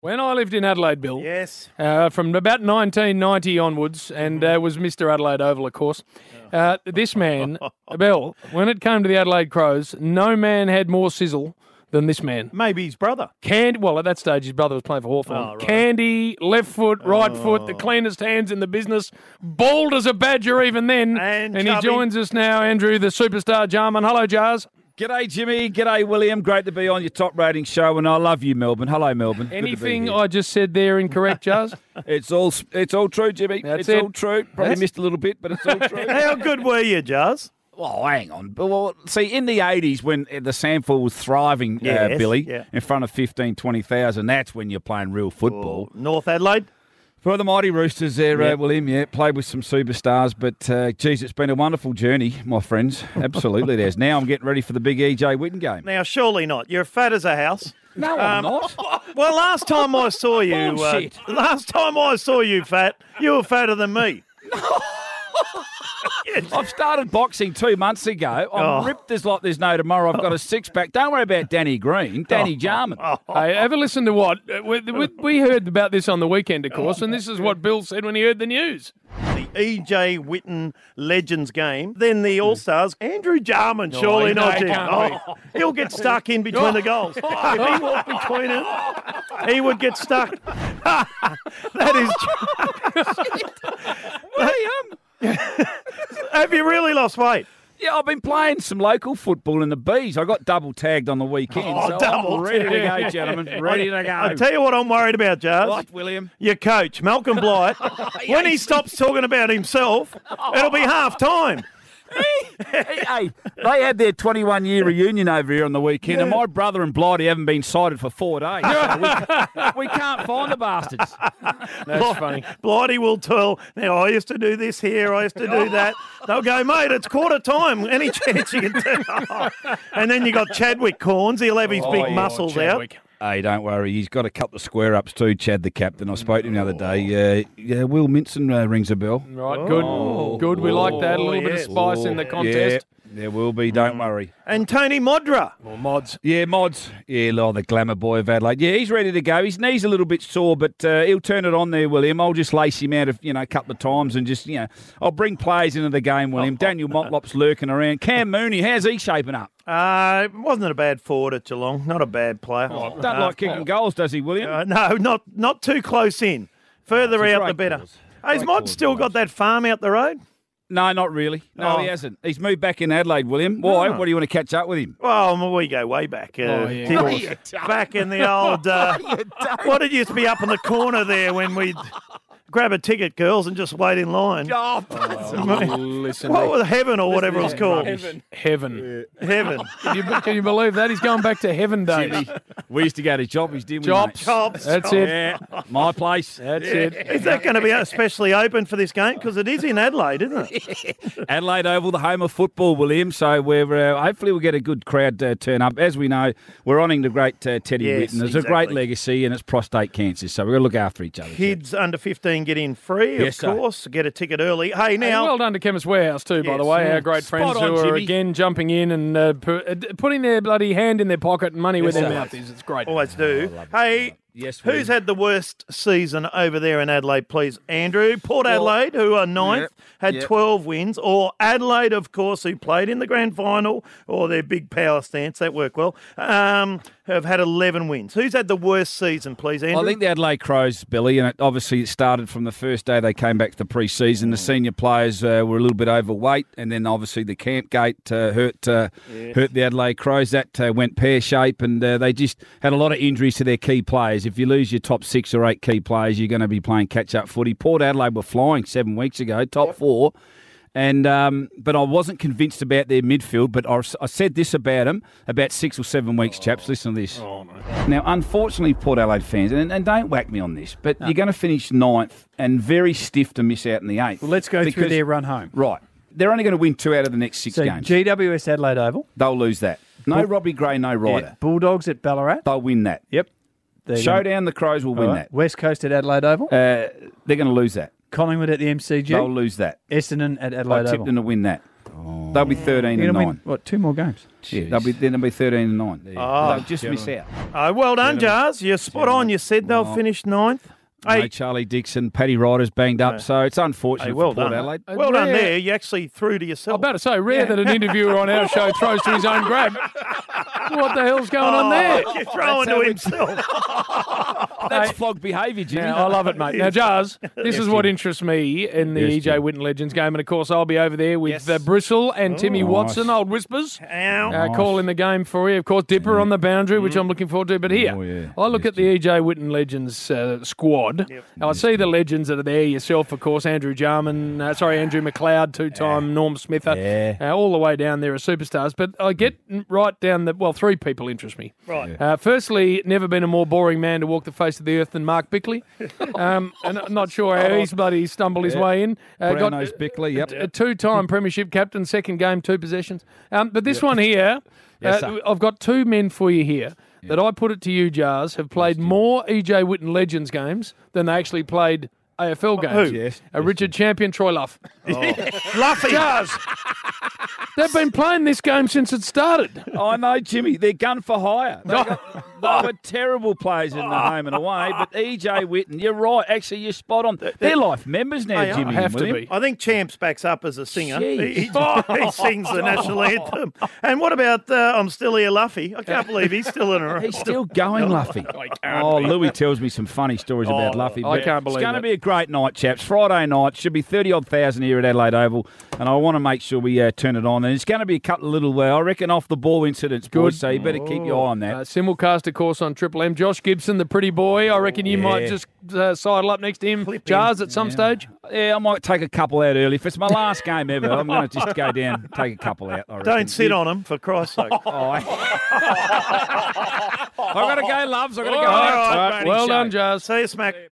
When I lived in Adelaide, Bill, Yes. from about 1990 onwards, and was Mr. Adelaide Oval, of course, this man, Bill, when it came to the Adelaide Crows, no man had more sizzle than this man. Maybe his brother. Well, at that stage, his brother was playing for Hawthorn. Oh, right. Candy, left foot, right foot, the cleanest hands in the business, bald as a badger even then. And he chubby. joins us now, Andrew, the superstar Jarman. Hello, Jars. G'day, Jimmy. G'day, William. Great to be on your top rating show, and I love you, Melbourne. Hello, Melbourne. Good to be Anything here. I just said there incorrect, Jars? It's all true, Jimmy. That's it's it. all true. Probably missed a little bit, but it's all true. How good were you, Jazz? Oh, hang on. Well, see, in the 80s when the Sandford was thriving, Yes, Billy, yeah. in front of 15, 20,000, that's when you're playing real football. North Adelaide? For the Mighty Roosters there, Yeah. William, played with some superstars, but, geez, it's been a wonderful journey, my friends. Absolutely, there's. Now I'm getting ready for the big EJ Witten game. Now, surely not. You're fat as a house. No, I'm not. Well, last time I saw you, Bullshit. Fat, you were fatter than me. I've started boxing 2 months ago. I'm ripped as like there's no tomorrow. I've got a six-pack. Don't worry about Danny Green, Danny Jarman. Hey, ever listen to what? We heard about this on the weekend, of course, and this is what Bill said when he heard the news. The EJ Witten Legends game. Then the All-Stars. Andrew Jarman, surely no, not, he Jim. can't He'll get stuck in between the goals. If he walked between them, he would get stuck. That is... Have you really lost weight? Yeah, I've been playing some local football in the Bees. I got double tagged on the weekend. So double I'm ready to go, gentlemen. Ready to go. I tell you what I'm worried about, Jars. Right, William. Your coach, Malcolm Blight, when he stops talking about himself, it'll be half time. Hey, they had their 21-year reunion over here on the weekend, and my brother and Blighty haven't been sighted for 4 days. So we can't find the bastards. That's funny. Blighty will tell, now I used to do this here, I used to do that. They'll go, mate, it's quarter time. Any chance you can do? And then you got Chadwick Corns. He'll have his big muscles Chadwick. Hey, don't worry. He's got a couple of square-ups too, Chad, the captain. I spoke to him the other day. Will Minson rings a bell. Right, good. Good, we like that. A little bit of yes. spice in the contest. Yeah, there will be. Don't worry. And Tony Modra. Or mods. Yeah, Mods. Yeah, the glamour boy of Adelaide. Yeah, he's ready to go. His knee's a little bit sore, but he'll turn it on there, William. I'll just lace him out a couple of times and just, I'll bring players into the game, William. Daniel Motlop's lurking around. Cam Mooney, how's he shaping up? Wasn't a bad forward at Geelong. Not a bad player. Don't like kicking goals, does he, William? No, not too close in. Further It's a out, the great better. cause. Has Great Mod cause, still got that farm out the road? No, not really. No, Oh. he hasn't. He's moved back in Adelaide, William. Why? Oh. What do you want to catch up with him? Well, we go way back. Yeah, Did- of course. You don't. back in the old... what did used to be up in the corner there when we'd grab a ticket, girls, and just wait in line? Listen. What was Heaven or whatever it was called? Heaven. Heaven. Can you believe that? He's going back to heaven days. We used to go to Jobbies, didn't we? Chops. mate? Chops. That's Chops. it. Yeah, my place. That's it. Is that going to be especially open for this game? Because it is in Adelaide, isn't it? Adelaide Oval, the home of football, William. So we're hopefully we'll get a good crowd turn up. As we know, we're honouring the great Teddy Yes, Whitten. There's a great exactly. legacy, and it's prostate cancer. So we're going to look after each other. Kids under 15 get in free, Yes, of sir. course. Get a ticket early. Hey, And now... well done to Chemist Warehouse too, by the Yes. way. Our great Spot friends on, who are Jimmy. again jumping in and putting their bloody hand in their pocket and money where Yes, their sir. mouth is. It's great. Always do. Hey, Yes, who's William. had the worst season over there in Adelaide, please? Andrew. Port Adelaide, who are ninth, had 12 wins. Or Adelaide, of course, who played in the grand final, or their big power stance, that worked well, have had 11 wins. Who's had the worst season, please, Andrew? I think the Adelaide Crows, Billy, and it started from the first day they came back to the pre-season. The senior players were a little bit overweight, and then obviously the camp gate hurt the Adelaide Crows. That went pear-shaped, and they just had a lot of injuries to their key players. If you lose your top 6 or 8 key players, you're going to be playing catch-up footy. Port Adelaide were flying 7 weeks ago, top 4. And but I wasn't convinced about their midfield. But I said this about them about 6 or 7 weeks, chaps. Listen to this. Now, unfortunately, Port Adelaide fans, and don't whack me on this, but you're going to finish 9th and very stiff to miss out in the 8th. Well, let's go through their run home. Right. They're only going to win 2 out of the next 6 So games. GWS Adelaide Oval. They'll lose that. No Robbie Gray, no Ryder. Yeah. Bulldogs at Ballarat. They'll win that. Yep. Showdown, the Crows will win All right. that. West Coast at Adelaide Oval. They're going to lose that. Collingwood at the MCG. They'll lose that. Essendon at I Adelaide tipped Oval. them to win that. They'll be 13 You're and gonna 9. win, what, 2 more games? Yeah, they'll be 13 and 9. They'll just miss out. Well done, Jars. You're spot on. You said they'll finish 9th. No Charlie Dixon, Paddy Ryder's banged up, so it's unfortunate well for Port done. Adelaide. Well done Rare- there. You actually threw to I'm yourself. about to say, rare that an interviewer on our show throws to his own grab. What the hell's going on there? You're throwing to himself. That's flog behaviour, Jimmy. Yeah, I love it, mate. Now, Jars, this is what interests me in the Yes, EJ Jim. Whitten Legends game. And, of course, I'll be over there with Bristol and Timmy Watson, old Whispers. Ow. Calling the game for you. Of course, Dipper on the boundary, which I'm looking forward to. But here, Oh, yeah. I look at the EJ Whitten Legends squad. I see the legends that are there. Yourself, of course, Andrew McLeod, two-time Norm Smither. All the way down there are superstars. But I get right down the... 3 people interest me. Right. Firstly, never been a more boring man to walk the face of the earth than Mark Bickley. And I'm not sure how he's bloody stumbled his way in. Brown-nosed Bickley, yep. A 2-time premiership captain, second game, 2 possessions. But this one here, Yes, sir. I've got 2 men for you here that I put it to you, Jars, have played more EJ Whitten Legends games than they actually played AFL games. Who? Yes. Richard Champion, Troy Luff. Luffy. Jars. They've been playing this game since it started. I know, Jimmy. They're gun for hire. They were terrible players in the home and away, but EJ Whitten, you're right. Actually, you're spot on. They're life members now, They are. Jimmy. Have to William. be. I think Champs backs up as a singer. Jeez. He sings the national anthem. And what about I'm Still Here, Luffy? I can't believe he's still in a He's still going, Luffy. Louis tells me some funny stories about Luffy. I but can't believe It's going to it. be a great night, chaps. Friday night should be 30-odd thousand here at Adelaide Oval, and I want to make sure we turn it on. And it's going to be a couple of little, I reckon, off-the-ball incidents, boys, so you better keep your eye on that. Simulcast, of course, on Triple M. Josh Gibson, the pretty boy. I reckon you might just sidle up next to him, Jars, at some stage. Yeah, I might take a couple out early. If it's my last game ever, I'm going to just go down, take a couple out. I reckon. Don't sit on him, for Christ's sake. I've got to go, loves. I've got to go. All right, Opening Well show. done, Jars. See you, Smack.